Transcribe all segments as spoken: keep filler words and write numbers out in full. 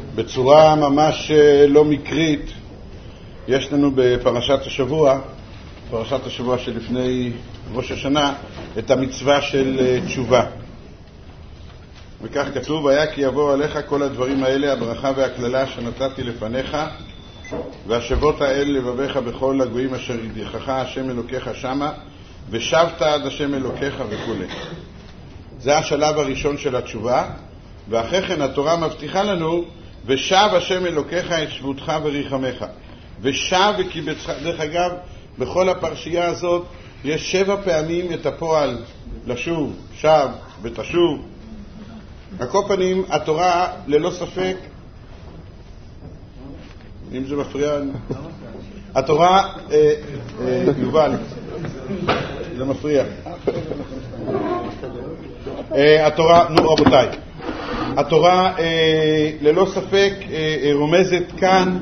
בצורה ממש לא מקרית יש לנו בפרשת השבוע, פרשת השבוע שלפני ראש השנה, את המצווה של תשובה. וכך כתוב, היה כי יבוא עליך כל הדברים האלה, הברכה והכללה שנתתי לפניך, והשבות האל לבביך בכל הגויים אשר ידיחך השם אלוקיך שמה, ושבת עד השם אלוקיך וכו'. זה השלב הראשון של התשובה, ואחרי כן התורה מבטיחה לנו, ושב השם אלוקיך את שבותך וריחמך. ושב וקיבצך. דרך אגב, בכל הפרשייה הזאת יש שבע פעמים את הפועל לשוב, שב ותשוב. על כל פנים, התורה ללא ספק, אם זה מפריע, התורה, אה, אה, יובל, זה מפריע. אה, התורה, נו רבותיי, התורה אה, ללא ספק אה, רומזת כאן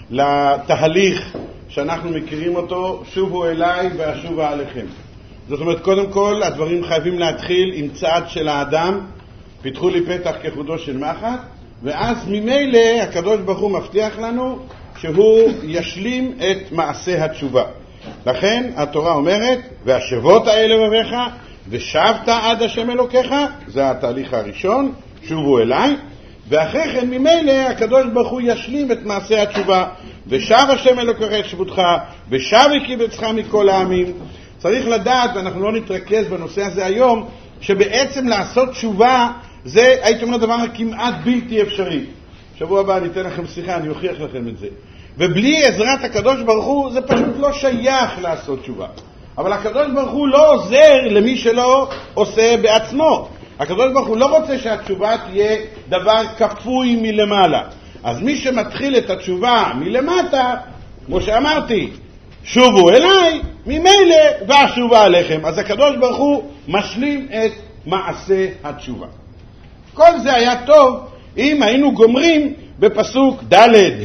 לתהליך שאנחנו מכירים אותו, שובו אליי ואשובה עליכם. זאת אומרת, קודם כל, הדברים חייבים להתחיל עם צעד של האדם, פיתחו לי פתח כחודו של מחט, ואז ממילא הקדוש ברוך הוא מבטיח לנו שהוא ישלים את מעשה התשובה. לכן התורה אומרת, והשבות האלה לבביך, ושבת עד השם אלוקיך, זה התהליך הראשון, שובו אליי, ואחרי כן ממילא הקדוש ברוך הוא ישלים את מעשה התשובה, ושב השם אלוקיך את שבותך, ושב וקיבצך מכל העמים. צריך לדעת, ואנחנו לא נתרכז בנושא הזה היום, שבעצם לעשות תשובה זה, הייתי אומר, דבר כמעט בלתי אפשרי. שבוע הבא אני אתן לכם שיחה, אני אוכיח לכם את זה. ובלי עזרת הקדוש ברוך הוא זה פשוט לא שייך לעשות תשובה. אבל הקדוש ברוך הוא לא עוזר למי שלא עושה בעצמו. הקדוש ברוך הוא לא רוצה שהתשובה תהיה דבר כפוי מלמעלה. אז מי שמתחיל את התשובה מלמטה, כמו שאמרתי, שובו אליי, ממילא ואשובה עליכם. אז הקדוש ברוך הוא משלים את מעשה התשובה. כל זה היה טוב אם היינו גומרים בפסוק ד'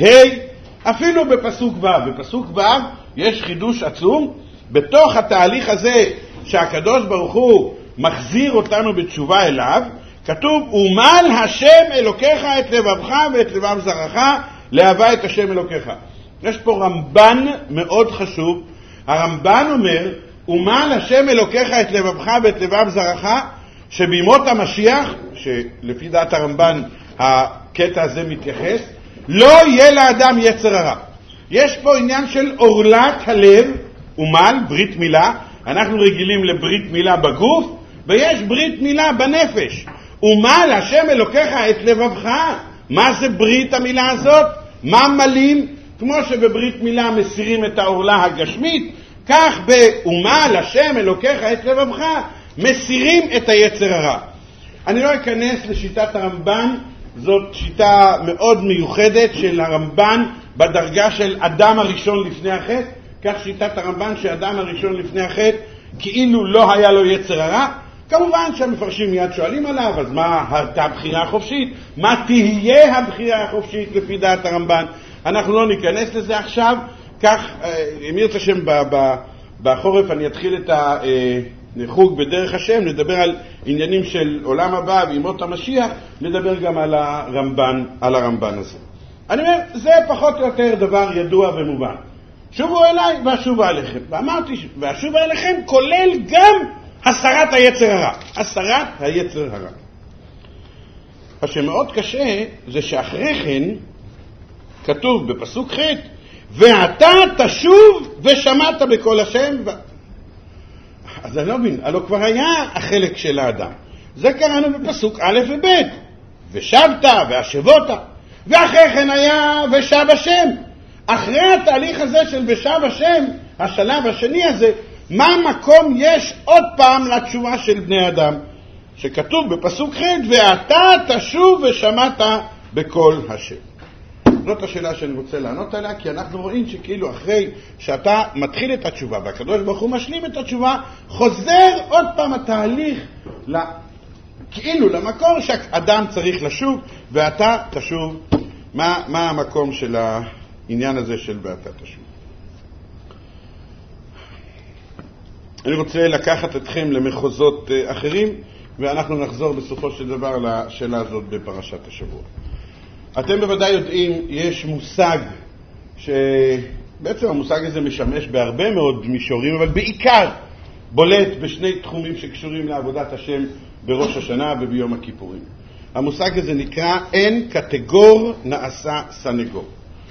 ה', אפילו בפסוק ו'. בפסוק ו' יש חידוש עצום. בתוך התהליך הזה שהקדוש ברוך הוא מחזיר אותנו בתשובה אליו, כתוב, ומל השם אלוקיך את לבבך ואת לבב זרעך לאהבה את השם אלוקיך. יש פה רמב"ן מאוד חשוב. הרמב"ן אומר, ומל השם אלוקיך את לבבך ואת לבב זרעך, שבימות המשיח, שלפי דעת הרמב"ן הקטע הזה מתייחס, לא יהיה לאדם יצר הרע. יש פה עניין של אורלת הלב, ומל, ברית מילה. אנחנו רגילים לברית מילה בגוף, ויש ברית מילה בנפש. ומל השם אלוקיך את לבבך. מה זה ברית המילה הזאת? מה מלים? כמו שבברית מילה מסירים את האורלה הגשמית, כך באומל השם אלוקיך את לבבך מסירים את היצר הרע. אני לא אכנס לשיטת הרמב"ן, זאת שיטה מאוד מיוחדת של הרמב"ן בדרגה של אדם הראשון לפני החטא. כך שיטת הרמב"ן שאדם הראשון לפני החטא כאילו לא היה לו יצר הרע. כמובן שהמפרשים מיד שואלים עליו, אז מה הייתה הבחירה החופשית? מה תהיה הבחירה החופשית לפי דעת הרמב"ן? אנחנו לא ניכנס לזה עכשיו. כך, אם ירצה שם בחורף אני אתחיל את החוג בדרך השם, נדבר על עניינים של עולם הבא וימות המשיח, נדבר גם על הרמב"ן, על הרמב"ן הזה. אני אומר, זה פחות או יותר דבר ידוע ומובן. שובו אליי ואשובה אליכם. ואמרתי, ואשובה אליכם כולל גם הסרת היצר הרע. הסרת היצר הרע. מה שמאוד קשה זה שאחרי כן כתוב בפסוק ח' ואתה תשוב ושמעת בקול השם ו... אז אני לא מבין, הלוא כבר היה החלק של האדם. זה קראנו בפסוק א' וב' ושבת והשבות, ואחרי כן היה ושב השם. אחרי התהליך הזה של ושב השם, השלב השני הזה, מה מקום יש עוד פעם לתשובה של בני אדם? שכתוב בפסוק ח' ואתה תשוב ושמעת בקול השם. זאת השאלה שאני רוצה לענות עליה, כי אנחנו רואים שכאילו אחרי שאתה מתחיל את התשובה והקדוש ברוך הוא משלים את התשובה, חוזר עוד פעם התהליך לה, כאילו למקור שהאדם צריך לשוב, ואתה תשוב. מה, מה המקום של העניין הזה של ואתה תשוב? אני רוצה לקחת אתכם למחוזות אחרים, ואנחנו נחזור בסופו של דבר לשאלה הזאת בפרשת השבוע. אתם בוודאי יודעים, יש מושג שבעצם המושג הזה משמש בהרבה מאוד מישורים, אבל בעיקר בולט בשני תחומים שקשורים לעבודת השם בראש השנה וביום הכיפורים. המושג הזה נקרא אין קטגור נעשה סנגור.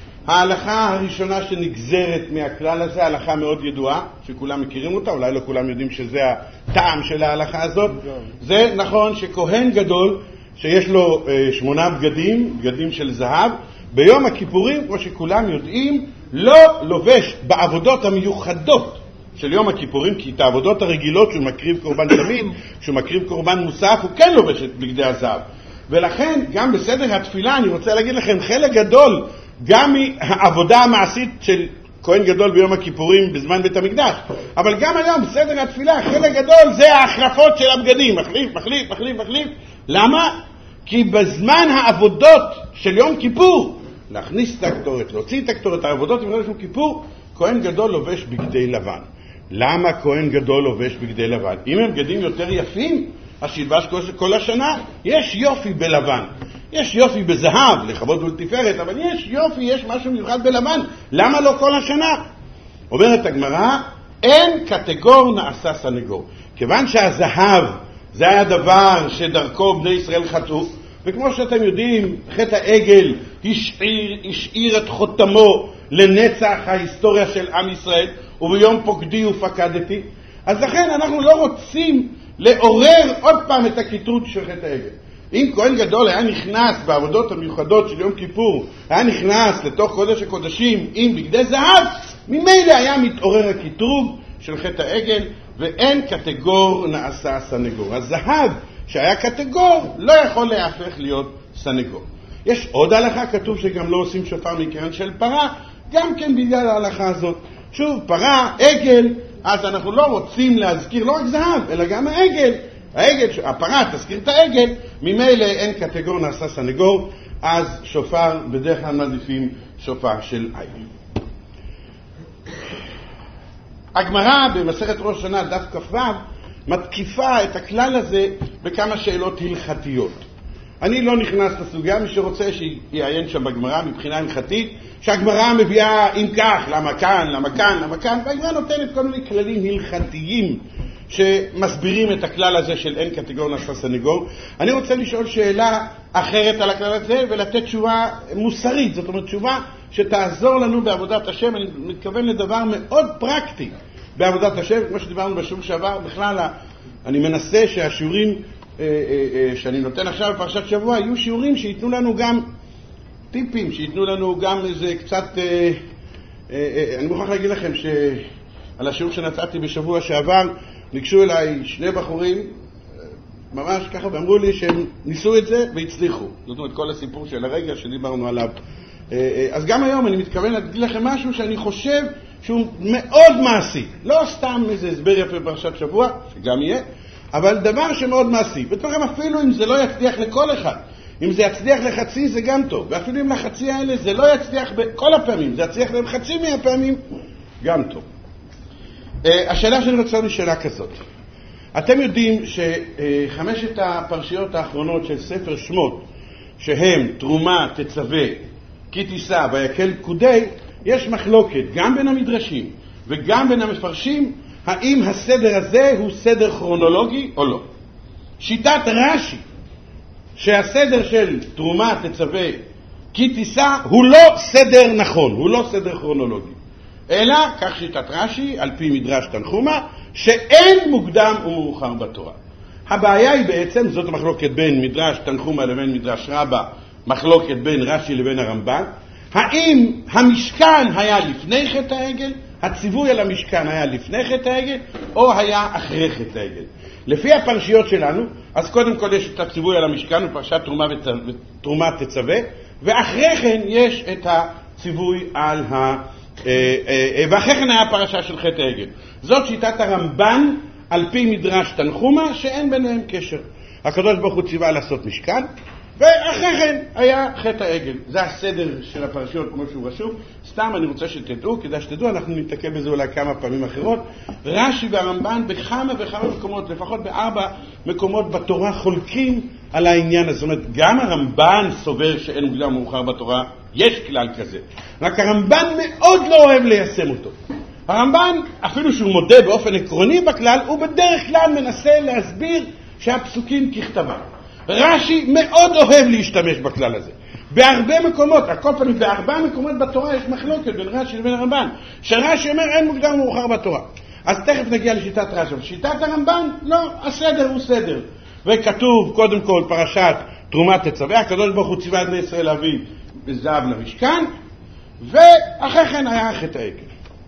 ההלכה הראשונה שנגזרת מהכלל הזה, הלכה מאוד ידועה, שכולם מכירים אותה, אולי לא כולם יודעים שזה הטעם של ההלכה הזאת. זה נכון שכהן גדול, שיש לו אה, שמונה בגדים, בגדים של זהב, ביום הכיפורים, כמו שכולם יודעים, לא לובש בעבודות המיוחדות של יום הכיפורים, כי את העבודות הרגילות שהוא מקריב קורבן תמיד, שהוא מקריב קורבן מוסף, הוא כן לובש את בגדי הזהב. ולכן, גם בסדר התפילה, אני רוצה להגיד לכם, חלק גדול, גם מהעבודה המעשית של כהן גדול ביום הכיפורים בזמן בית המקדש, אבל גם היום בסדר התפילה, חלק גדול זה ההחלפות של הבגדים, מחליף, מחליף, מחליף, מחליף. למה? כי בזמן העבודות של יום כיפור, להכניס את הקטורת, להוציא את הקטורת, העבודות עם יום כיפור, כהן גדול לובש בגדי לבן. למה כהן גדול לובש בגדי לבן? אם הם בגדים יותר יפים, אז שילבש כל השנה, יש יופי בלבן. יש יופי בזהב, לכבוד ולתפארת, אבל יש יופי, יש משהו מיוחד בלבן. למה לא כל השנה? אומרת הגמרא, אין קטגור נעשה סנגור. כיוון שהזהב זה היה דבר שדרכו בני ישראל חטאו, וכמו שאתם יודעים, חטא העגל השאיר, השאיר את חותמו לנצח ההיסטוריה של עם ישראל, וביום פוקדי ופקדתי. אז לכן אנחנו לא רוצים לעורר עוד פעם את הקיטרוג של חטא העגל. אם כהן גדול היה נכנס בעבודות המיוחדות של יום כיפור, היה נכנס לתוך קודש הקודשים עם בגדי זהב, ממילא היה מתעורר הקיטרוג של חטא העגל, ואין קטגור נעשה סנגור. הזהב שהיה קטגור לא יכול להפך להיות סנגור. יש עוד הלכה, כתוב שגם לא עושים שופר מקרן של פרה, גם כן בגלל ההלכה הזאת. שוב, פרה, עגל, אז אנחנו לא רוצים להזכיר לא רק זהב, אלא גם העגל. העגל, הפרה תזכיר את העגל, ממילא אין קטגור נעשה סנגור, אז שופר בדרך כלל מעדיפים שופר של עגל. הגמרא במסכת ראש השנה דף כ"ו מתקיפה את הכלל הזה בכמה שאלות הלכתיות. אני לא נכנס לסוגיה, מי שרוצה שיעיין שם בגמרא מבחינה הלכתית, שהגמרא מביאה אם כך, למה כאן, למה כאן, למה כאן, והגמרא נותנת כל מיני כללים הלכתיים שמסבירים את הכלל הזה של אין קטגור נעשה סנגור. אני רוצה לשאול שאלה אחרת על הכלל הזה ולתת תשובה מוסרית, זאת אומרת תשובה שתעזור לנו בעבודת השם. אני מתכוון לדבר מאוד פרקטי בעבודת השם, כמו שדיברנו בשיעור שעבר. בכלל אני מנסה שהשיעורים אה, אה, אה, שאני נותן עכשיו בפרשת שבוע יהיו שיעורים שיתנו לנו גם טיפים, שיתנו לנו גם איזה קצת אה, אה, אה, אני מוכרח להגיד לכם שעל השיעור שנצאתי בשבוע שעבר ניגשו אליי שני בחורים ממש ככה ואמרו לי שהם ניסו את זה והצליחו. זאת אומרת כל הסיפור של הרגע שדיברנו עליו. אז גם היום אני מתכוון להגיד לכם משהו שאני חושב שהוא מאוד מעשי, לא סתם איזה הסבר יפה בפרשת שבוע, שגם יהיה, אבל דבר שמאוד מעשי. ותוכם אפילו אם זה לא יצליח לכל אחד, אם זה יצליח לחצי זה גם טוב, ואפילו אם לחצי האלה זה לא יצליח בכל הפעמים, זה יצליח להם חצי מהפעמים, גם טוב. השאלה שאני רוצה היא שאלה כזאת. אתם יודעים שחמשת הפרשיות האחרונות של ספר שמות, שהם תרומה, תצווה, כי תישא ויקל פקודי, יש מחלוקת גם בין המדרשים וגם בין המפרשים, האם הסדר הזה הוא סדר כרונולוגי או לא. שיטת רש"י, שהסדר של תרומה, תצווה, כי תישא, הוא לא סדר נכון, הוא לא סדר כרונולוגי. אלא, כך שיטת רש"י, על פי מדרש תנחומה, שאין מוקדם ומאוחר בתורה. הבעיה היא בעצם, זאת המחלוקת בין מדרש תנחומה לבין מדרש רבה, מחלוקת בין רש"י לבין הרמב"ן, האם המשכן היה לפני חטא העגל, הציווי על המשכן היה לפני חטא העגל, או היה אחרי חטא העגל. לפי הפרשיות שלנו, אז קודם כל יש את הציווי על המשכן, ופרשת תרומה ותרומה תצווה, ואחרי כן יש את הציווי על ה... ואחרי כן היה פרשה של חטא העגל. זאת שיטת הרמב"ן על פי מדרש תנחומה, שאין ביניהם קשר. הקדוש ברוך הוא ציווה לעשות משכן, ואחרי כן היה חטא העגל. זה הסדר של הפרשיות כמו שהוא רשום. סתם אני רוצה שתדעו, כדאי שתדעו, אנחנו נתקל בזה אולי כמה פעמים אחרות. רש"י והרמב"ן בכמה וכמה מקומות, לפחות בארבע מקומות בתורה, חולקים על העניין הזה. זאת אומרת, גם הרמב"ן סובר שאין מוקדם מאוחר בתורה, יש כלל כזה. רק הרמב"ן מאוד לא אוהב ליישם אותו. הרמב"ן, אפילו שהוא מודה באופן עקרוני בכלל, הוא בדרך כלל מנסה להסביר שהפסוקים ככתבם. רש"י מאוד אוהב להשתמש בכלל הזה. בהרבה מקומות, הכל פעמים, בארבע מקומות בתורה יש מחלוקת בין רש"י לבין הרמב"ן. שרש"י אומר אין מוקדם מאוחר בתורה. אז תכף נגיע לשיטת רש"י. שיטת הרמב"ן, לא, הסדר הוא סדר. וכתוב קודם כל פרשת תרומת תצווה, הקדוש ברוך הוא ציווה את בני ישראל להביא זהב למשכן, ואחרי כן היה חטא העגל.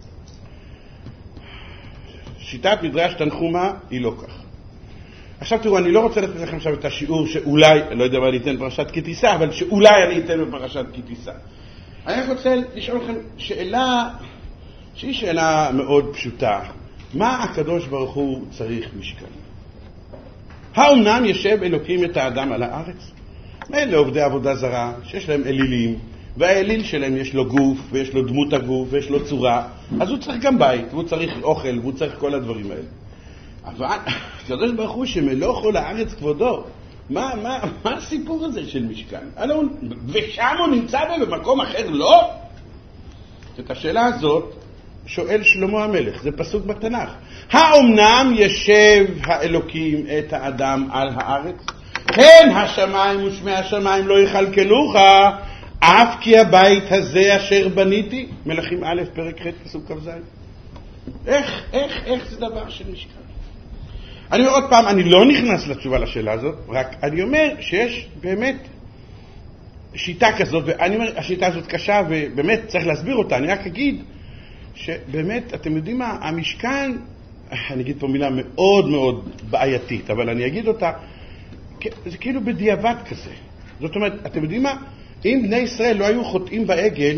שיטת מדרש תנחומא היא לא כך. עכשיו תראו, אני לא רוצה לתת לכם עכשיו את השיעור שאולי, אני לא יודע מה אני אתן בפרשת כי תישא, אבל שאולי אני אתן בפרשת כי תישא. אני רוצה לשאול לכם שאלה, שהיא שאלה מאוד פשוטה. מה הקדוש ברוך הוא צריך משכן? האומנם ישב אלוקים את האדם על הארץ? אלה עובדי עבודה זרה, שיש להם אלילים, והאליל שלהם יש לו גוף, ויש לו דמות הגוף, ויש לו צורה, אז הוא צריך גם בית, והוא צריך אוכל, והוא צריך כל הדברים האלה. אבל הקדוש ברוך הוא שמלוך על הארץ כבודו, מה, מה, מה הסיפור הזה של משכן? הלא, ושם הוא נמצא במקום אחר, לא? את השאלה הזאת שואל שלמה המלך, זה פסוק בתנ"ך. האומנם ישב האלוקים את האדם על הארץ? כן, השמיים ושמי השמיים לא יכלכלוך, אף כי הבית הזה אשר בניתי. מלכים א' פרק ח' פסוק כ"ז. איך, איך, איך זה דבר של משכן? אני אומר עוד פעם, אני לא נכנס לתשובה לשאלה הזאת, רק אני אומר שיש באמת שיטה כזאת, ואני אומר, השיטה הזאת קשה ובאמת צריך להסביר אותה. אני רק אגיד שבאמת, אתם יודעים מה, המשכן, אני אגיד פה מילה מאוד מאוד בעייתית, אבל אני אגיד אותה, זה כאילו בדיעבד כזה. זאת אומרת, אתם יודעים מה, אם בני ישראל לא היו חוטאים בעגל,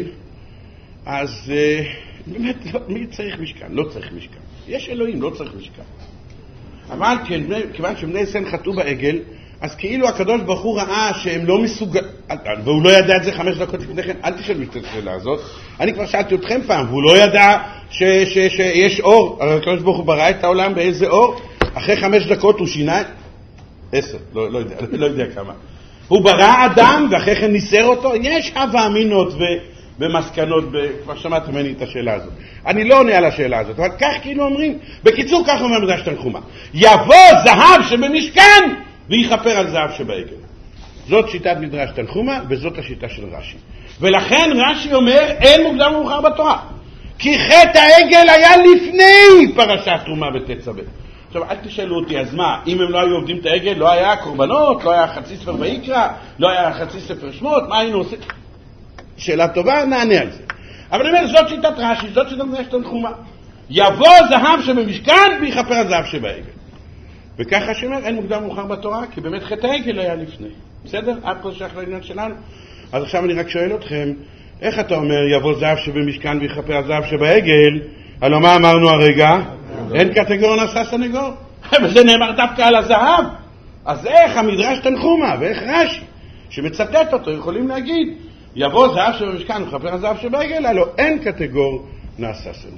אז באמת, לא, מי צריך משכן? לא צריך משכן. יש אלוהים, לא צריך משכן. אבל כיוון שבני ישראל חטאו בעגל, אז כאילו הקדוש ברוך הוא ראה שהם לא מסוגל, והוא לא ידע את זה חמש דקות לפני כן, אל תשאלו את השאלה הזאת. אני כבר שאלתי אתכם פעם, והוא לא ידע ש, ש, שיש אור, הקדוש ברוך הוא ברא את העולם באיזה אור, אחרי חמש דקות הוא שינה, עשר, לא, לא יודע, לא יודע כמה. הוא ברא אדם ואחרי כן ניסר אותו, יש הווה אמינות במסקנות, כבר שמעת ממני את השאלה הזאת. אני לא עונה על השאלה הזאת, אבל כך כאילו אומרים, בקיצור כך אומר מדרש תנחומא, יבוא זהב שבמשכן ויכפר על זהב שבעגל. זאת שיטת מדרש תנחומא וזאת השיטה של רש"י. ולכן רש"י אומר אין מוקדם מאוחר בתורה, כי חטא העגל היה לפני פרשת תרומה ותצווה. עכשיו אל תשאלו אותי, אז מה, אם הם לא היו עובדים את העגל, לא היה קורבנות, לא היה חצי ספר ויקרא, לא היה חצי ספר שמות, מה היינו עושים? שאלה טובה, נענה על זה. אבל אני אומר, זאת שיטת רש"י, זאת שיטת מדרש תנחומא. יבוא זהב שבמשכן ויכפר על זהב שבעגל. וככה שאומר, אין מוקדם מאוחר בתורה, כי באמת חטא העגל היה לפני. בסדר? עד פה שייך לעניין שלנו. אז עכשיו אני רק שואל אתכם, איך אתה אומר, יבוא זהב שבמשכן ויכפר על זהב שבעגל? הלוא מה אמרנו הרגע? אין קטגור נעשה סנגור. וזה נאמר דווקא על הזהב. אז איך המדרש תנחומא ואיך רש"י, שמצטט אותו, יכולים להגיד, יבוא זהב שבמשכן ויכפר על זהב שבעגל, הלוא אין קטגור נעשה סנגור.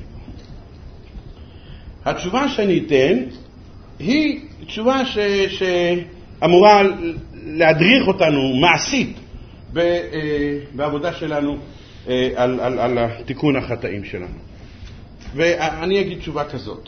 התשובה שאני אתן, היא תשובה ש, שאמורה להדריך אותנו מעשית בעבודה שלנו על, על, על תיקון החטאים שלנו. ואני אגיד תשובה כזאת.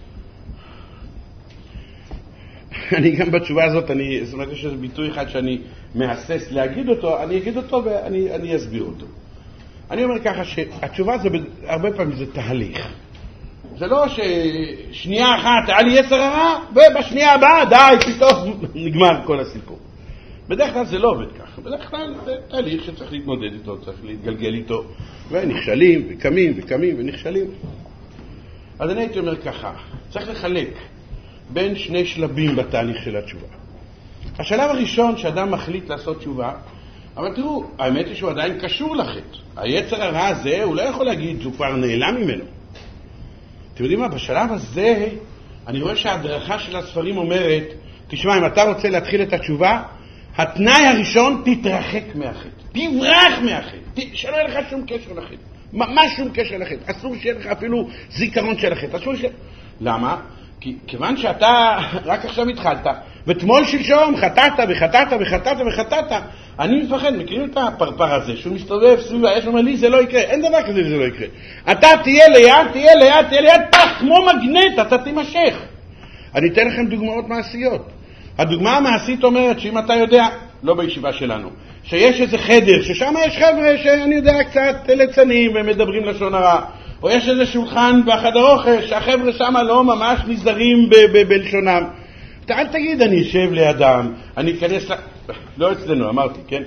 אני גם בתשובה הזאת, אני, זאת אומרת, יש איזה ביטוי אחד שאני מהסס להגיד אותו, אני אגיד אותו ואני אני אסביר אותו. אני אומר ככה שהתשובה זה הרבה פעמים זה תהליך. זה לא ששנייה אחת היה לי יצר הרע, ובשנייה הבאה די, פתאום נגמר כל הסיפור. בדרך כלל זה לא עובד ככה. בדרך כלל זה תהליך שצריך להתמודד איתו, צריך להתגלגל איתו, ונכשלים, וקמים, וקמים, ונכשלים. אז אני הייתי אומר ככה, צריך לחלק בין שני שלבים בתהליך של התשובה. השלב הראשון שאדם מחליט לעשות תשובה, אבל תראו, האמת היא שהוא עדיין קשור לחטא. היצר הרע הזה, הוא לא יכול להגיד שהוא כבר נעלם ממנו. אתם יודעים מה? בשלב הזה אני רואה שההדרכה של הספרים אומרת, תשמע, אם אתה רוצה להתחיל את התשובה, התנאי הראשון, תתרחק מהחטא. תברח מהחטא. שלא יהיה לך שום קשר לחטא. ממש שום קשר לחטא. אסור שיהיה לך אפילו זיכרון של החטא. אסור שיהיה... למה? כי כיוון שאתה רק עכשיו התחלת, ותמול שלשום חטאת וחטאת וחטאת וחטאת. אני מפחד, מכירים את הפרפר הזה, שהוא מסתובב סביב האש, אומר לי, זה לא יקרה, אין דבר כזה, זה לא יקרה. אתה תהיה ליד, תהיה ליד, תהיה ליד, פח, כמו מגנט, אתה תימשך. אני אתן לכם דוגמאות מעשיות. הדוגמה המעשית אומרת שאם אתה יודע, לא בישיבה שלנו, שיש איזה חדר, ששם יש חבר'ה שאני יודע קצת ליצנים ומדברים לשון הרע, או יש איזה שולחן בחדר אוכל, שהחבר'ה שם לא ממש נזהרים ב- ב- בלשונם. אתה אל תגיד, אני אשב לידם, אני אכנס, לא אצלנו, אמרתי, כן?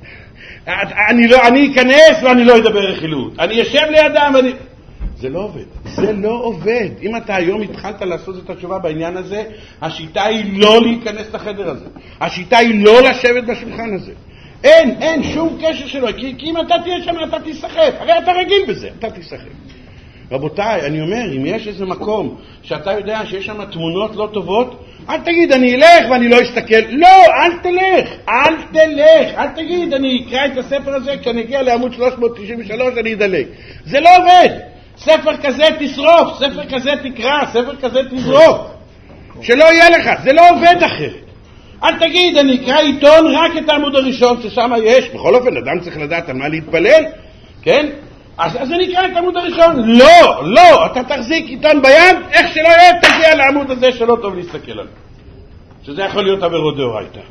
אני, לא, אני אכנס ואני לא אדבר רכילות. אני אשב לידם ואני... זה לא עובד. זה לא עובד. אם אתה היום התחלת לעשות את התשובה בעניין הזה, השיטה היא לא להיכנס לחדר הזה. השיטה היא לא לשבת בשולחן הזה. אין, אין שום קשר שלו. כי, כי אם אתה תהיה שם, אתה תשחק. הרי אתה רגיל בזה, אתה תשחק. רבותיי, אני אומר, אם יש איזה מקום שאתה יודע שיש שם תמונות לא טובות, אל תגיד, אני אלך ואני לא אסתכל. לא, אל תלך, אל תלך. אל תגיד, אני אקרא את הספר הזה, כשאני אגיע לעמוד שלוש מאות תשעים ושלוש, אני אדלק. זה לא עובד. ספר כזה תשרוף, ספר כזה תקרא, ספר כזה תזרוק. שלא יהיה לך, זה לא עובד אחרת. אל תגיד, אני אקרא עיתון רק את העמוד הראשון ששם יש. בכל אופן, אדם צריך לדעת על מה להתפלל, כן? אז, אז אני אקרא את העמוד הראשון. לא, לא, אתה תחזיק עיתון ביד, איך שלא יהיה, תגיע לעמוד הזה שלא טוב להסתכל עליו. שזה יכול להיות עבירות דאורייתא.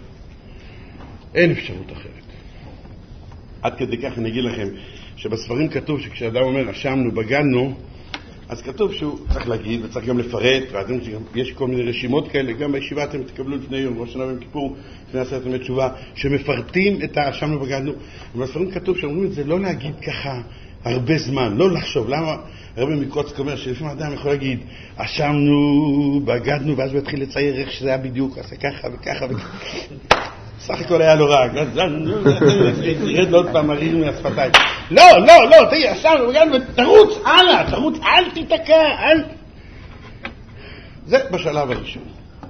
אין אפשרות אחרת. עד כדי כך אני אגיד לכם, שבספרים כתוב שכשאדם אומר, אשמנו, בגדנו, אז כתוב שהוא צריך להגיד וצריך גם לפרט, ואתם יש כל מיני רשימות כאלה, גם בישיבה אתם תקבלו לפני יום, ראש שנה ויום כיפור, לפני עשרת ימי תשובה, שמפרטים את האשמנו, בגדנו. ובספרים כתוב שאומרים את זה לא להגיד ככה הרבה זמן, לא לחשוב. למה הרבי מקוצק אומר שלפעמים האדם יכול להגיד, אשמנו, בגדנו, ואז הוא יתחיל לצייר איך שזה היה בדיוק, עשה ככה וככה וככה. סך הכל היה לא רע, תרד עוד פעם מריר מהשפתיים. לא, לא, לא, תהיה, עכשיו, תרוץ, הלאה, תרוץ, אל תתקע, אל... זה בשלב הראשון.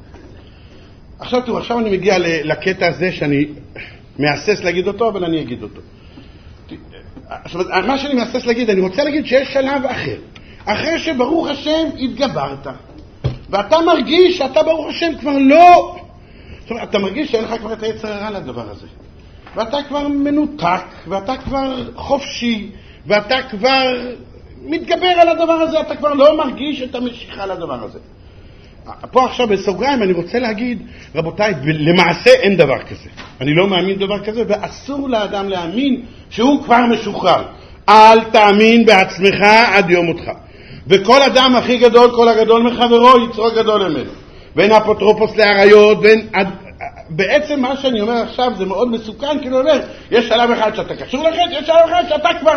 עכשיו תראו, עכשיו אני מגיע לקטע הזה שאני מאסס להגיד אותו, אבל אני אגיד אותו. עכשיו, מה שאני מאסס להגיד, אני רוצה להגיד שיש שלב אחר. אחרי שברוך השם התגברת, ואתה מרגיש שאתה ברוך השם כבר לא... זאת אומרת, אתה מרגיש שאין לך כבר את היצר הרע לדבר הזה. ואתה כבר מנותק, ואתה כבר חופשי, ואתה כבר מתגבר על הדבר הזה, אתה כבר לא מרגיש את המשיכה לדבר הזה. פה עכשיו בסוגריים אני רוצה להגיד, רבותיי, למעשה אין דבר כזה. אני לא מאמין דבר כזה, ואסור לאדם להאמין שהוא כבר משוחרר. אל תאמין בעצמך עד יום מותך. וכל אדם הכי גדול, כל הגדול מחברו, יצרו גדול ממנו. בין אפוטרופוס לעריות, בין... בעצם מה שאני אומר עכשיו זה מאוד מסוכן, כאילו אומר, יש שלב אחד שאתה קשור לחטא, יש שלב אחד שאתה כבר...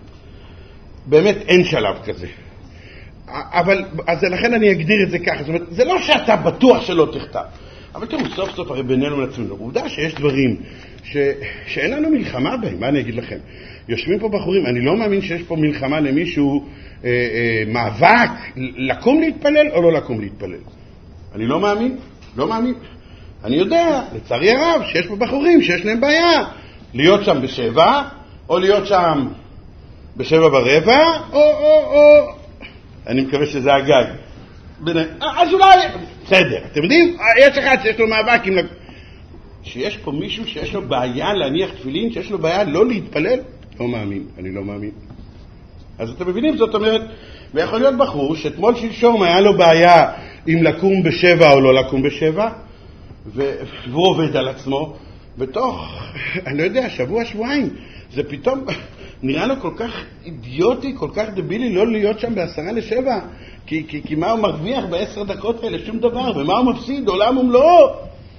באמת אין שלב כזה. אבל, אז לכן אני אגדיר את זה ככה, זאת אומרת, זה לא שאתה בטוח שלא תכתב. אבל תראו, סוף סוף הרי בינינו לעצמנו, עובדה שיש דברים ש... שאין לנו מלחמה בהם, מה אני אגיד לכם? יושבים פה בחורים, אני לא מאמין שיש פה מלחמה למישהו, אה, אה, מאבק, לקום להתפלל או לא לקום להתפלל. אני לא מאמין, לא מאמין. אני יודע, לצערי הרב, שיש פה בחורים שיש להם בעיה להיות שם בשבע, או להיות שם בשבע ברבע, או, או, או... אני מקווה שזה הגג. אז אולי... בסדר, אתם יודעים? יש אחד שיש לו מאבק עם... שיש פה מישהו שיש לו בעיה להניח תפילין, שיש לו בעיה לא להתפלל, לא מאמין, אני לא מאמין. אז אתם מבינים, זאת אומרת, ויכול להיות בחור שתמול שלשום היה לו בעיה אם לקום בשבע או לא לקום בשבע, והוא עובד על עצמו, בתוך, אני לא יודע, שבוע, שבועיים, זה פתאום נראה לו כל כך אידיוטי, כל כך דבילי לא להיות שם בעשרה לשבע, כי, כי, כי מה הוא מרוויח בעשר דקות האלה? שום דבר, ומה הוא מפסיד? עולם ומלואו.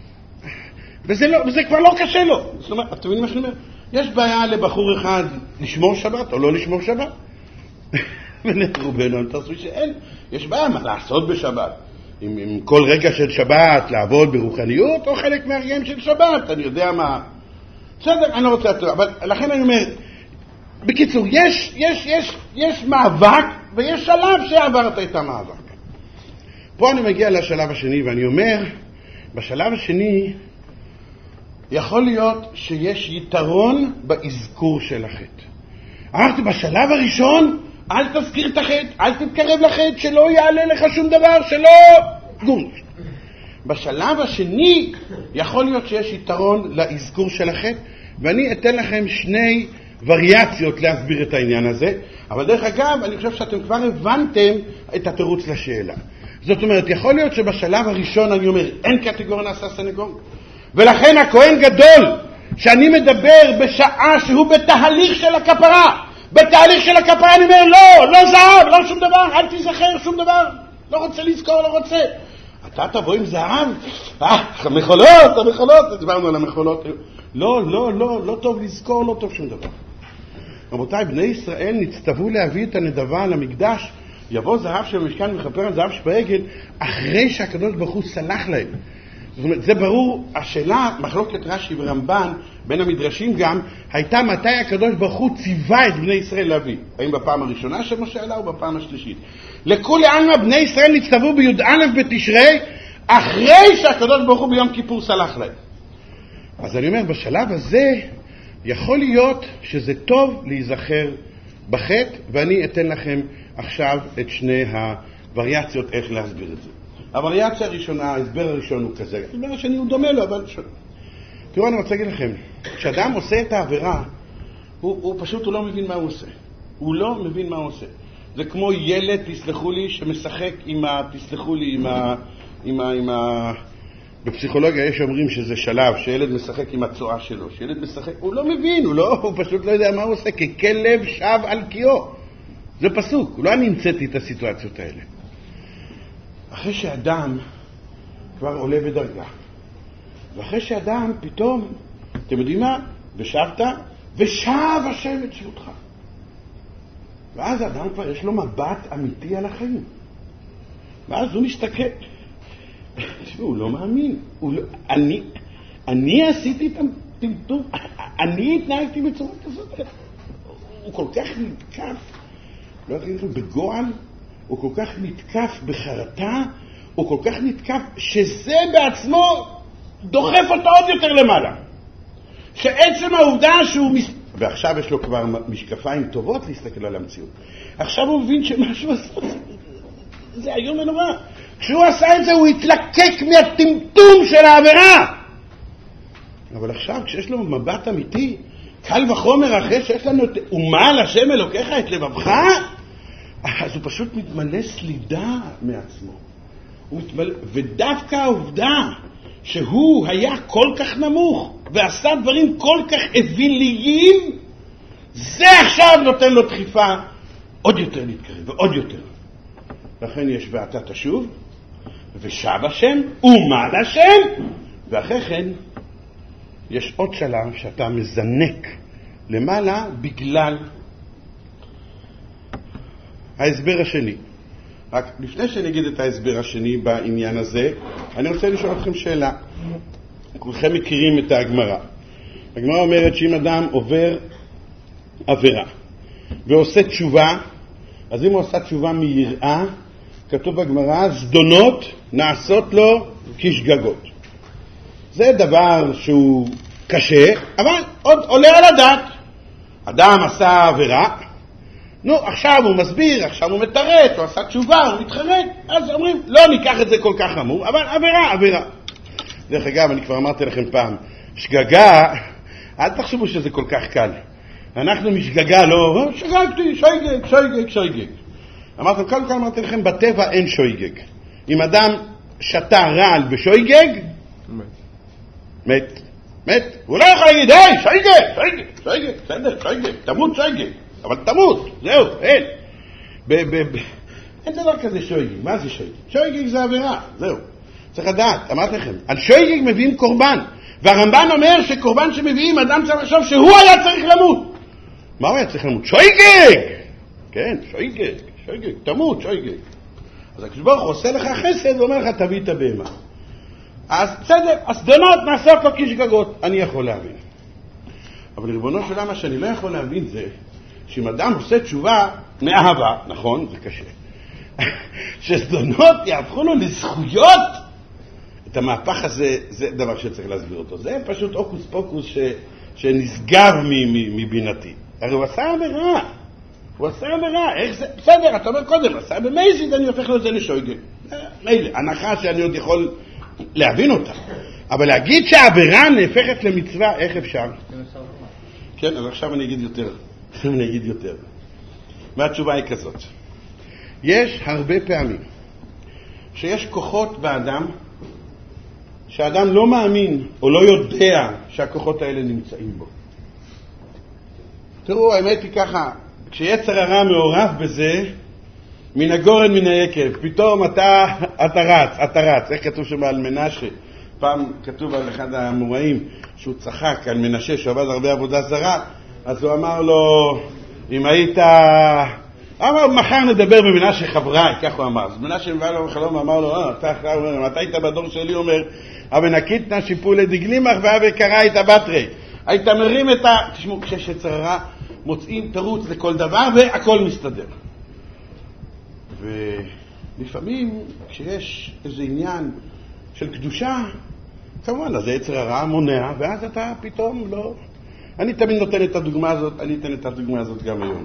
וזה, לא, וזה כבר לא קשה לו. זאת אומרת, אתם מבינים מה שאני אומר? יש בעיה לבחור אחד לשמור שבת או לא לשמור שבת. ונרובנו, תעשו שאין. יש בעיה מה לעשות בשבת. עם, עם כל רגע של שבת, לעבוד ברוחניות, או חלק מהרגעים של שבת, אני יודע מה. בסדר, אני לא רוצה לתת, אבל לכן אני אומר, בקיצור, יש, יש, יש, יש מאבק, ויש שלב שעברת את המאבק. פה אני מגיע לשלב השני, ואני אומר, בשלב השני, יכול להיות שיש יתרון באזכור של החטא. אמרתי, בשלב הראשון, אל תזכיר את החטא, אל תתקרב לחטא, שלא יעלה לך שום דבר, שלא... גום. בשלב השני יכול להיות שיש יתרון לאזכור של החטא, ואני אתן לכם שני וריאציות להסביר את העניין הזה, אבל דרך אגב, אני חושב שאתם כבר הבנתם את התירוץ לשאלה. זאת אומרת, יכול להיות שבשלב הראשון אני אומר, אין קטגוריה נעשה סנגור, ולכן הכהן גדול, שאני מדבר בשעה שהוא בתהליך של הכפרה, בתהליך של הכפרה אני אומר, לא, לא זהב, לא שום דבר, אל תזכר שום דבר, לא רוצה לזכור, לא רוצה. אתה תבוא עם זהב, אה, המחולות, המחולות, דברנו על המחולות. לא, לא, לא, לא טוב לזכור, לא טוב שום דבר. רבותיי, בני ישראל נצטוו להביא את הנדבה למקדש, יבוא זהב של המשכן וכפר על זהב שבעגל, אחרי שהקדוש ברוך הוא סלח להם. זאת אומרת, זה ברור, השאלה, מחלוקת רש"י ורמב"ן, בין המדרשים גם, הייתה מתי הקדוש ברוך הוא ציווה את בני ישראל להביא. האם בפעם הראשונה שמשה עלה או בפעם השלישית. לכולי עלמא בני ישראל נצטוו בי"א בתשרי, אחרי שהקדוש ברוך הוא ביום כיפור סלח להם. אז אני אומר, בשלב הזה, יכול להיות שזה טוב להיזכר בחטא, ואני אתן לכם עכשיו את שני הווריאציות איך להסביר את זה. הווריאציה הראשונה, ההסבר הראשון הוא כזה, ההסבר השני הוא דומה לו, אבל שונה. תראו, אני רוצה להגיד לכם, כשאדם עושה את העבירה, הוא, הוא פשוט הוא לא מבין מה הוא עושה. הוא לא מבין מה הוא עושה. זה כמו ילד, תסלחו לי, שמשחק עם ה... תסלחו לי, עם ה... עם ה... עם ה... בפסיכולוגיה יש אומרים שזה שלב, שילד משחק עם הצועה שלו. שילד משחק, הוא לא מבין, הוא, לא, הוא פשוט לא יודע מה הוא עושה, ככלב שב על קיאו. זה פסוק, לא אני המצאתי את הסיטואציות האלה. אחרי שאדם כבר עולה בדרגה, ואחרי שאדם פתאום, אתם יודעים מה? ושבת, ושב השם את שבותך. ואז האדם כבר יש לו מבט אמיתי על החיים. ואז הוא מסתכל. תשמעו, הוא לא מאמין. הוא לא, אני, אני עשיתי את הטמטום, אני התנהגתי בצורה כזאת. הוא כל כך נתקף, לא יודעים לכם, בגועל, הוא כל כך נתקף בחרטה, הוא כל כך נתקף שזה בעצמו דוחף אותו עוד יותר למעלה. שעצם העובדה שהוא... מס... ועכשיו יש לו כבר משקפיים טובות להסתכל על המציאות. עכשיו הוא מבין שמשהו עשה, זה היום ונורא. כשהוא עשה את זה הוא התלקק מהטמטום של העבירה. אבל עכשיו כשיש לו מבט אמיתי, קל וחומר אחרי שיש לנו את אומה לשם אלוקיך את לבבך, אז הוא פשוט מתמלא סלידה מעצמו. הוא מתמלא, ודווקא העובדה שהוא היה כל כך נמוך ועשה דברים כל כך אוויליים, זה עכשיו נותן לו דחיפה עוד יותר להתקרב ועוד יותר. לכן יש ואתה תשוב ושב השם ומעל השם, ואחרי כן יש עוד שלב שאתה מזנק למעלה בגלל ההסבר השני. רק לפני שאני אגיד את ההסבר השני בעניין הזה, אני רוצה לשאול אתכם שאלה. כולכם מכירים את הגמרא. הגמרא אומרת שאם אדם עובר עבירה ועושה תשובה, אז אם הוא עושה תשובה מיראה, כתוב בגמרא, זדונות נעשות לו כשגגות. זה דבר שהוא קשה, אבל עוד עולה על הדעת. אדם עשה עבירה, נו, עכשיו הוא מסביר, עכשיו הוא מתרט, הוא עשה תשובה, הוא מתחרט, אז אומרים, לא ניקח את זה כל כך חמור, אבל עבירה, עבירה. דרך אגב, אני כבר אמרתי לכם פעם, שגגה, אל תחשבו שזה כל כך קל. אנחנו משגגה, לא, שגגתי, שויגג, שויגג, שויגג. אמרתם, כל כך אמרתי לכם, בטבע אין שויגג. אם אדם שתה רעל בשויגג, מת. מת. הוא לא יכול להגיד, היי, שויגג, שויגג, שויגג, בסדר, שויגג, תמות שויגג. אבל תמות, זהו, אין. ב- ב- ב- אין דבר כזה שויגג. מה זה שויגג? שויגג זה עבירה, זהו. צריך לדעת, אמרתי לכם, על שויגג מביאים קורבן. והרמב"ן אומר שקורבן שמביאים, אדם צריך לחשוב שהוא היה צריך למות. מה הוא היה צריך למות? שויגג! כן, שויגג, שויגג, תמות, שויגג. אז הקדוש ברוך הוא עושה לך חסד ואומר לך, תביא את הבהמה. אז בסדר, הסדונות נעשות לו כשגגות. אני יכול להבין. אבל ריבונו של עולם, מה שאני לא יכול להבין זה, שאם אדם עושה תשובה מאהבה, נכון, זה קשה, שסדונות יהפכו לו לזכויות, את המהפך הזה, זה דבר שצריך להסביר אותו. זה פשוט אוקוס פוקוס ש, שנסגר מבינתי. הרי הוא עשה עבירה. הוא עשה עבירה. איך זה? בסדר, אתה אומר קודם, עשה במייזיד, אני הופך לו את זה לשויגג. מילא, הנחה שאני עוד יכול להבין אותה. אבל להגיד שהעבירה נהפכת למצווה, איך אפשר? כן, אז עכשיו אני אגיד יותר. אני אגיד יותר. והתשובה היא כזאת. יש הרבה פעמים שיש כוחות באדם שהאדם לא מאמין או לא יודע שהכוחות האלה נמצאים בו. תראו, האמת היא ככה, כשיצר הרע מעורב בזה, מן הגורן מן היקב, פתאום אתה, אתה רץ, אתה רץ. איך כתוב שם על מנשה? פעם כתוב על אחד המוראים שהוא צחק על מנשה שעבד הרבה עבודה זרה, אז הוא אמר לו, אם היית... אמר, מחר נדבר במנשה חברי, כך הוא אמר. אז מנשה מבא לו בחלום, אמר לו, אה, אתה אחר, אומר, אתה היית בדור שלי, אומר, אבל נקיתנה שיפול לדגלימך ואבי קרא את הבטרי. היית מרים את ה... תשמעו, כשיש יצר הרע, מוצאים תירוץ לכל דבר והכל מסתדר. ולפעמים כשיש איזה עניין של קדושה, כמובן, אז היצר הרע מונע, ואז אתה פתאום לא... אני תמיד נותן את הדוגמה הזאת, אני אתן את הדוגמה הזאת גם היום.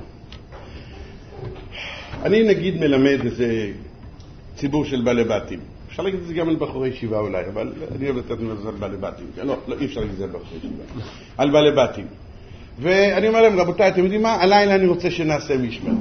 אני נגיד מלמד איזה ציבור של בעלי בתים. אפשר להגיד את זה גם על בחורי ישיבה אולי, אבל אני אוהב לתת את זה על בעלי בתים. לא, לא, אי אפשר להגיד את זה על בחורי ישיבה. על בעלי בתים. ואני אומר להם, רבותיי, אתם יודעים מה? הלילה אני רוצה שנעשה משמר.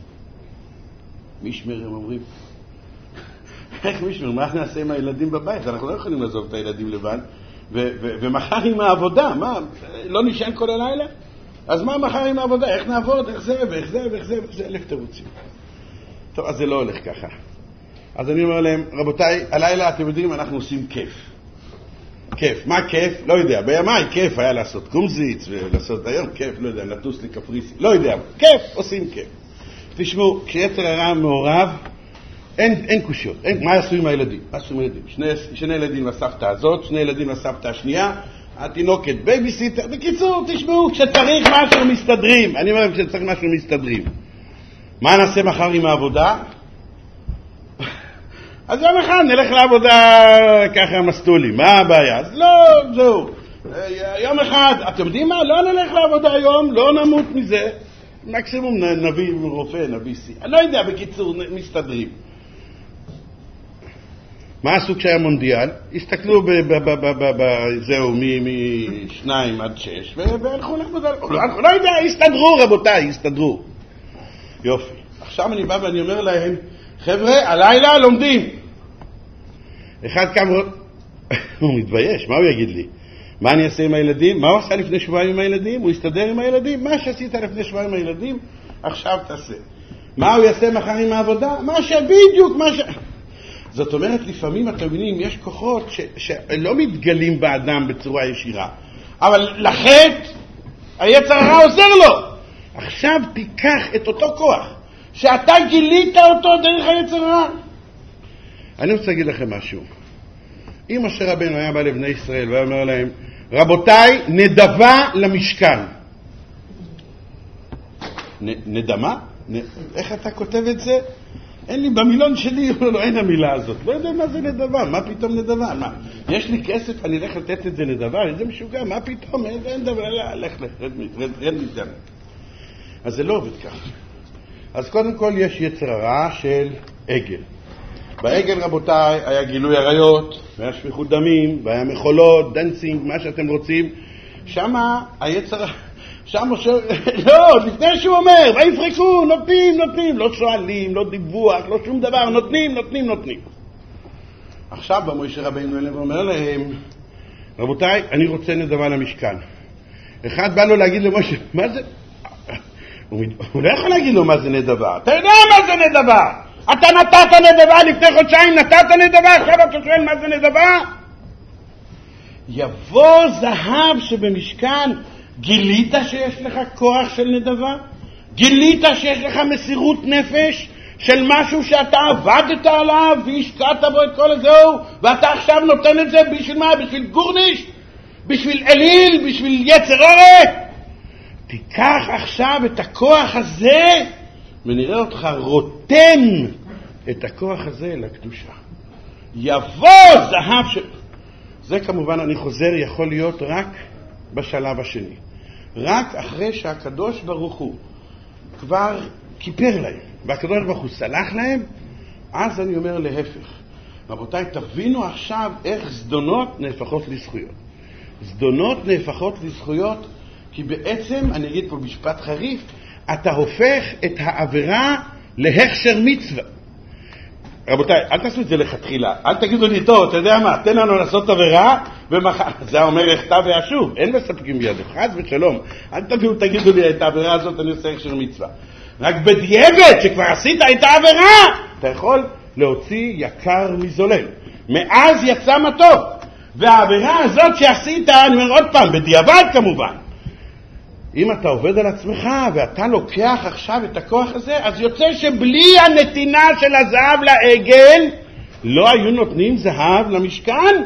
משמר, הם אומרים. איך משמר? מה נעשה עם הילדים בבית? אנחנו לא יכולים לעזוב את הילדים לבד. ו- ו- ומחר עם העבודה, מה? לא נשען כל הלילה? אז מה מחר עם העבודה? איך נעבוד? איך זה ואיך זה ואיך זה ואיך זה? אלף תירוצים. טוב, אז זה לא הולך ככה. אז אני אומר להם, רבותיי, הלילה, אתם יודעים, אנחנו עושים כיף. כיף. מה כיף? לא יודע. בימיי כיף היה לעשות קומזיץ ולעשות היום כיף, לא יודע, לטוס לקפריסי. לא יודע. כיף, עושים כיף. תשמעו, כשיצר הרע מעורב, אין, אין קושיות. אין, מה יעשו עם הילדים? מה יעשו עם הילדים? שני, שני ילדים לסבתא הזאת, שני ילדים לסבתא השנייה, התינוקת, בייביסיטר. בקיצור, תשמעו, כשצריך משהו מסתדרים. אני אומר, כשצריך משהו מסתדרים. מה נעשה מחר עם העבודה? אז יום אחד נלך לעבודה ככה מסטולים. מה הבעיה? אז לא, זהו. יום אחד, אתם יודעים מה? לא נלך לעבודה היום, לא נמות מזה. מקסימום נביא רופא, נביא סי. אני לא יודע, בקיצור, מסתדרים. מה עשו כשהיה מונדיאל? הסתכלו זהו, משניים עד שש, והלכו לעבודה. לא יודע, הסתדרו רבותיי, הסתדרו. יופי. עכשיו אני בא ואני אומר להם, חבר'ה, הלילה לומדים. אחד קם, הוא מתבייש, מה הוא יגיד לי? מה אני אעשה עם הילדים? מה הוא עשה לפני שבועיים עם הילדים? הוא יסתדר עם הילדים? מה שעשית לפני שבועיים עם הילדים, עכשיו תעשה. מה הוא יעשה מחר עם העבודה? מה שבדיוק, מה ש... זאת אומרת, לפעמים אתם מבינים, יש כוחות ש... שלא מתגלים באדם בצורה ישירה. אבל לחטא, היצר הרע עוזר לו. עכשיו תיקח את אותו כוח, שאתה גילית אותו דרך היצר הרע. אני רוצה להגיד לכם משהו. אם משה רבנו היה בא לבני ישראל והיה אומר להם, רבותיי, נדבה למשכן. נ, נדמה? נ, איך אתה כותב את זה? אין לי במילון שלי, לא, אין המילה הזאת. לא יודע מה זה נדבה, מה פתאום נדבה? מה? יש לי כסף, אני אלך לתת את זה נדבה? זה משוגע, מה פתאום? אין, אין דבר, לא, לך, לך, רד, רד, רד ניתן. אז זה לא עובד ככה. אז קודם כל יש יצר הרע של עגל. בעגל, רבותיי, היה גילוי עריות, והיה שפיכות דמים, והיה מחולות, דנסינג, מה שאתם רוצים. שמה היצר... שם משה... לא, לפני שהוא אומר, ויפרקו, נותנים, נותנים, לא שואלים, לא דיווח, לא שום דבר, נותנים, נותנים, נותנים. עכשיו בא משה רבינו אליהם ואומר להם, רבותיי, אני רוצה נדבה למשכן. אחד בא לו להגיד למשה, מה זה? הוא לא יכול להגיד לו מה זה נדבה. אתה יודע מה זה נדבה? אתה נתת נדבה לפני חודשיים, נתת נדבה, עכשיו אתה שואל מה זה נדבה? יבוא זהב שבמשכן, גילית שיש לך כוח של נדבה? גילית שיש לך מסירות נפש של משהו שאתה עבדת עליו והשקעת בו את כל הזהו, ואתה עכשיו נותן את זה בשביל מה? בשביל גורניש? בשביל אליל? בשביל יצר הרע? תיקח עכשיו את הכוח הזה ונראה אותך רותם את הכוח הזה לקדושה. יבוא זהב ש... זה כמובן, אני חוזר, יכול להיות רק בשלב השני. רק אחרי שהקדוש ברוך הוא כבר כיפר להם, והקדוש ברוך הוא סלח להם, אז אני אומר להפך. רבותיי, תבינו עכשיו איך זדונות נהפכות לזכויות. זדונות נהפכות לזכויות, כי בעצם, אני אגיד פה משפט חריף, אתה הופך את העבירה להכשר מצווה. רבותיי, אל תעשו את זה לכתחילה. אל תגידו לי, טוב, אתה יודע מה, תן לנו לעשות עבירה, ומחר, זה אומר הכתב וישוב. אין מספקים בידך, חס ושלום. אל תביאו, תגידו לי, את העבירה הזאת אני עושה הכשר מצווה. רק בדיעבד, שכבר עשית את העבירה, אתה יכול להוציא יקר מזולל. מאז יצא מתוק. והעבירה הזאת שעשית, אני אומר עוד פעם, בדיעבד כמובן. אם אתה עובד על עצמך ואתה לוקח עכשיו את הכוח הזה, אז יוצא שבלי הנתינה של הזהב לעגל, לא היו נותנים זהב למשכן.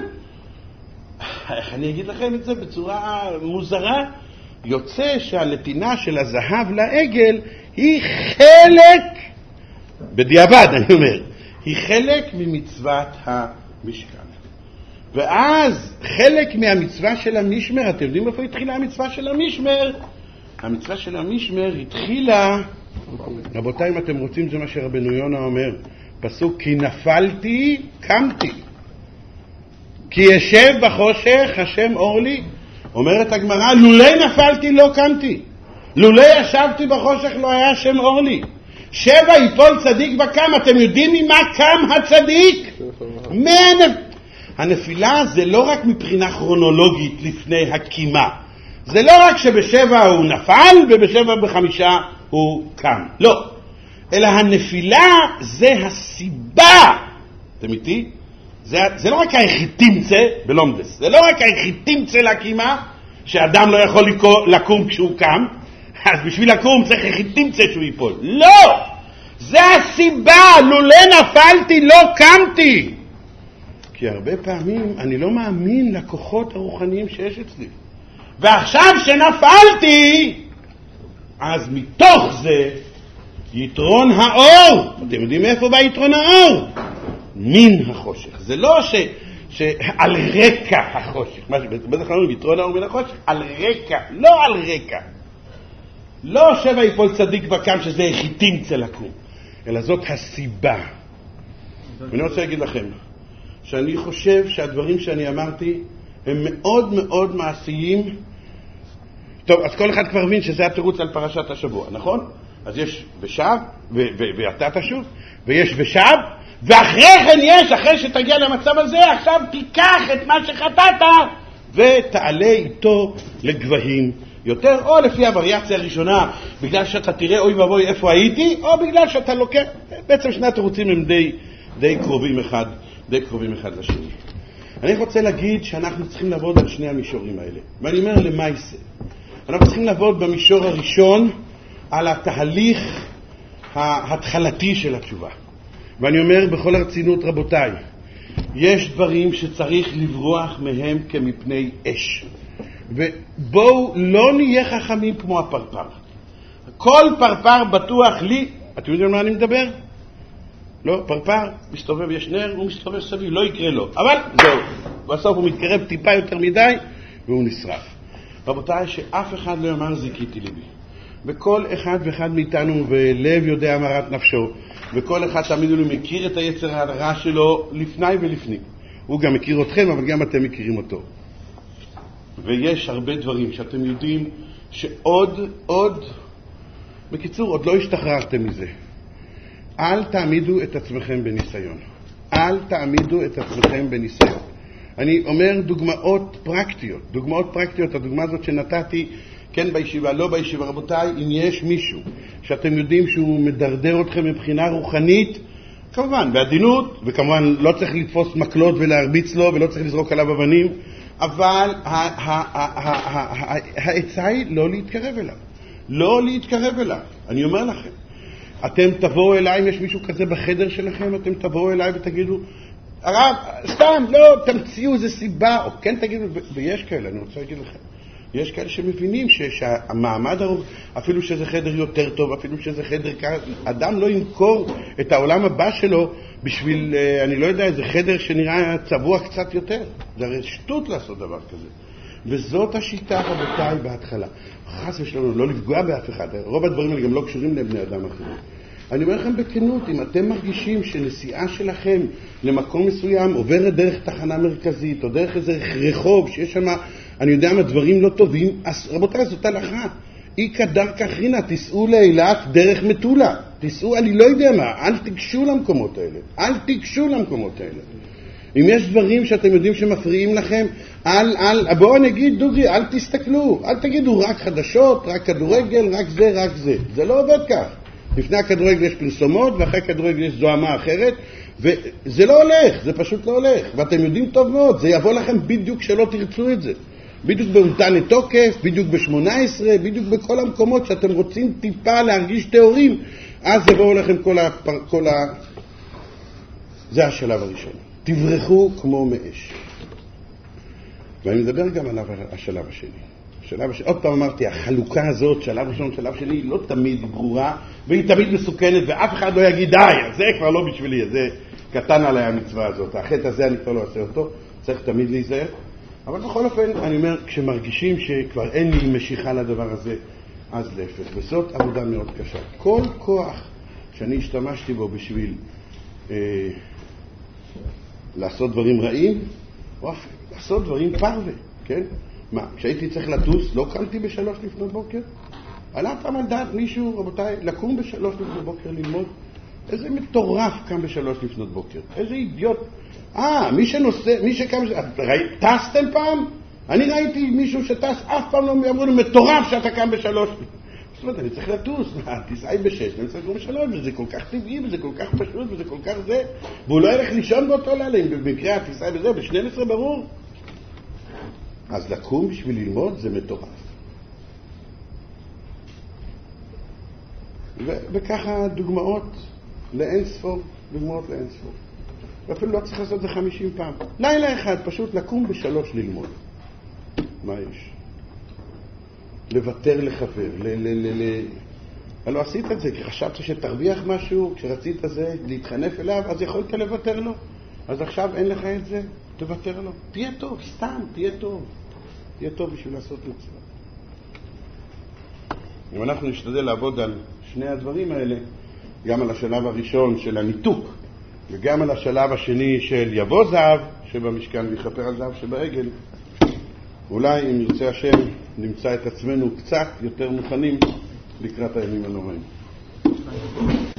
איך אני אגיד לכם את זה בצורה מוזרה? יוצא שהנתינה של הזהב לעגל היא חלק, בדיעבד אני אומר, היא חלק ממצוות המשכן. ואז חלק מהמצווה של המשמר, אתם יודעים איפה התחילה המצווה של המשמר? המצווה של המשמר התחילה, רבותיי, אם אתם רוצים, זה מה שרבנו יונה אומר, פסוק, כי נפלתי, קמתי. כי ישב בחושך, השם אור לי. אומרת הגמרא, לולי נפלתי, לא קמתי. לולי ישבתי בחושך, לא היה השם אור לי. שבע יפול צדיק וקם. אתם יודעים ממה קם הצדיק? מהנפ... הנפילה זה לא רק מבחינה כרונולוגית לפני הקימה. זה לא רק שבשבע הוא נפל ובשבע בחמישה הוא קם. לא. אלא הנפילה זה הסיבה. אתם איתי? זה, זה לא רק היחיתימצה בלומדס. זה לא רק היחיתימצה לקימה, שאדם לא יכול לקום כשהוא קם. אז בשביל לקום צריך היחיתימצה שהוא ייפול. לא! זה הסיבה. לולא נפלתי לא קמתי. כי הרבה פעמים אני לא מאמין לכוחות הרוחניים שיש אצלי. ועכשיו שנפלתי, אז מתוך זה יתרון האור. אתם יודעים מאיפה בא יתרון האור? מן החושך. זה לא ש, שעל רקע החושך. מה שבדרך כלל אומרים, יתרון האור מן החושך, על רקע, לא על רקע. לא שבע יפול צדיק וקם שזה היחיתים צלקום, אלא זאת הסיבה. ואני רוצה להגיד לכם, שאני חושב שהדברים שאני אמרתי הם מאוד מאוד מעשיים. טוב, אז כל אחד כבר מבין שזה התירוץ על פרשת השבוע, נכון? אז יש ושב, ואתה תשוב, ויש ושב, ואחרי כן יש, אחרי שתגיע למצב הזה, עכשיו תיקח את מה שחטאת, ותעלה איתו לגבהים יותר, או לפי הווריאציה הראשונה, בגלל שאתה תראה אוי ובוי איפה הייתי, או בגלל שאתה לוקח, בעצם שני התירוצים הם די, די קרובים אחד, די קרובים אחד לשני. אני רוצה להגיד שאנחנו צריכים לעבוד על שני המישורים האלה. ואני אומר למעשה, אנחנו צריכים לעבוד במישור הראשון על התהליך ההתחלתי של התשובה. ואני אומר בכל הרצינות, רבותיי, יש דברים שצריך לברוח מהם כמפני אש. ובואו לא נהיה חכמים כמו הפרפר. כל פרפר בטוח לי, אתם יודעים מה אני מדבר? לא, פרפר מסתובב, יש נר, הוא מסתובב סביב, לא יקרה לו. אבל זהו, בסוף הוא מתקרב טיפה יותר מדי, והוא נשרף. רבותיי, שאף אחד לא יאמר זיקיתי ליבי. וכל אחד ואחד מאיתנו, ולב יודע אמרת נפשו, וכל אחד, תאמינו לי, מכיר את היצר הרע שלו לפני ולפני. הוא גם מכיר אתכם, אבל גם אתם מכירים אותו. ויש הרבה דברים שאתם יודעים שעוד, עוד, בקיצור, עוד לא השתחררתם מזה. אל תעמידו את עצמכם בניסיון. אל תעמידו את עצמכם בניסיון. אני אומר דוגמאות פרקטיות. דוגמאות פרקטיות, הדוגמה הזאת שנתתי, כן בישיבה, לא בישיבה, רבותיי, אם יש מישהו שאתם יודעים שהוא מדרדר אתכם מבחינה רוחנית, כמובן, בעדינות, וכמובן לא צריך לתפוס מקלות ולהרביץ לו, ולא צריך לזרוק עליו אבנים, אבל העצה היא לא להתקרב אליו. לא להתקרב אליו. אני אומר לכם. אתם תבואו אליי, אם יש מישהו כזה בחדר שלכם, אתם תבואו אליי ותגידו, הרב, סתם, לא, תמציאו איזה סיבה, או כן תגידו, ויש כאלה, אני רוצה להגיד לכם, יש כאלה שמבינים שהמעמד הרוב, אפילו שזה חדר יותר טוב, אפילו שזה חדר קר, אדם לא ימכור את העולם הבא שלו בשביל, אני לא יודע, איזה חדר שנראה צבוע קצת יותר. זה הרי שטות לעשות דבר כזה. וזאת השיטה, רבותיי, בהתחלה. חס ושלום, לא לפגוע באף אחד. רוב הדברים האלה גם לא קשורים לבני אדם אחרים. אני אומר לכם בכנות, אם אתם מרגישים שנסיעה שלכם למקום מסוים עוברת דרך תחנה מרכזית, או דרך איזה רחוב שיש שם, אני יודע מה, דברים לא טובים, אז רבותיי, זאת הלכה. אי כדרכא אחרינא, תיסעו לאילת דרך מטולה. תיסעו, אני לא יודע מה, אל תיגשו למקומות האלה. אל תיגשו למקומות האלה. אם יש דברים שאתם יודעים שמפריעים לכם, אל, אל, בואו נגיד, דוגרי, אל תסתכלו. אל תגידו רק חדשות, רק כדורגל, רק זה, רק זה. זה לא עובד כך. לפני הכדורגל יש פרסומות, ואחרי הכדורגל יש זוהמה אחרת, וזה לא הולך, זה פשוט לא הולך. ואתם יודעים טוב מאוד, זה יבוא לכם בדיוק שלא תרצו את זה. בדיוק באולטן תוקף, בדיוק ב-שמונה עשרה, בדיוק בכל המקומות שאתם רוצים טיפה להרגיש תיאורים, אז יבואו לכם כל ה... כל ה... זה השלב הראשון. תברחו כמו מאש. ואני מדבר גם על השלב השני. השלב השני, עוד פעם אמרתי, החלוקה הזאת, שלב ראשון, שלב שני, לא תמיד ברורה, והיא תמיד מסוכנת, ואף אחד לא יגיד, די, זה כבר לא בשבילי, זה קטן עליי המצווה הזאת. החטא הזה אני כבר לא אעשה אותו, צריך תמיד להיזהר. אבל בכל אופן, אני אומר, כשמרגישים שכבר אין לי משיכה לדבר הזה, אז להפך. וזאת עבודה מאוד קשה. כל כוח שאני השתמשתי בו בשביל אה, לעשות דברים רעים, או אף לעשות דברים פרווה, כן? מה, כשהייתי צריך לטוס, לא קמתי בשלוש לפנות בוקר? עלה פעם על דעת מישהו, רבותיי, לקום בשלוש לפנות בוקר ללמוד? איזה מטורף קם בשלוש לפנות בוקר. איזה אידיוט. אה, מי שנוסע, מי שקם... טסתם פעם? אני ראיתי מישהו שטס, אף פעם לא אמרו לו, מטורף שאתה קם בשלוש. זאת אומרת, אני צריך לטוס, תסעי בשש, אני צריך לקום בשלוש, וזה כל כך טבעי, וזה כל כך פשוט, וזה כל כך זה. והוא לא ילך לישון באותו לילה, אם במקרה תסעי בזה, ב-שתים עשרה ברור. אז לקום בשביל ללמוד זה מטורף. וככה דוגמאות לאין ספור, דוגמאות לאין ספור. ואפילו לא צריך לעשות את זה חמישים פעם. לילה אחד, פשוט לקום בשלוש ללמוד. מה יש? לוותר לחבר, ל... ל... ל... ל... לא עשית את זה, כי חשבת שתרוויח משהו, כשרצית זה להתחנף אליו, אז יכולת לוותר לו. אז עכשיו אין לך את זה, תוותר לו. תהיה טוב, סתם, תהיה טוב. תהיה טוב בשביל לעשות מצווה. אם אנחנו נשתדל לעבוד על שני הדברים האלה, גם על השלב הראשון של הניתוק, וגם על השלב השני של יבוא זהב שבמשכן ויכפר על זהב שבעגל, אולי אם ירצה השם נמצא את עצמנו קצת יותר מוכנים לקראת הימים הנוראים.